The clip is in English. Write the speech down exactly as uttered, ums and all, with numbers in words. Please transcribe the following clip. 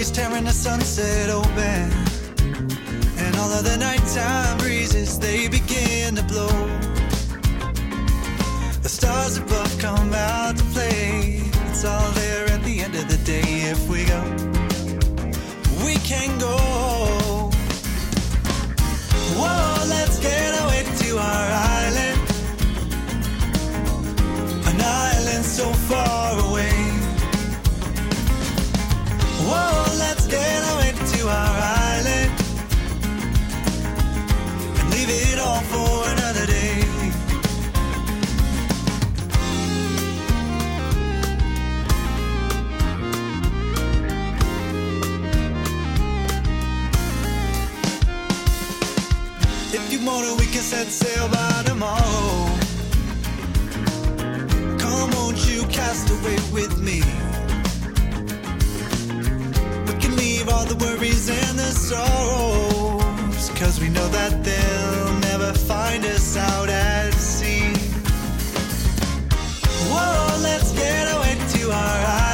trees tearing the sunset open, and all of the nighttime breezes, they begin to blow. The stars above come out to play. It's all there at the end of the day. If we go, we can go. Whoa, let's get away to our island, an island so far away. Whoa, let's get away to our island and leave it all for another day. If you want it, we can set sail by tomorrow. Come, won't you cast away with me? All the worries and the sorrows, 'cause we know that they'll never find us out at sea. Whoa, let's get away to our island.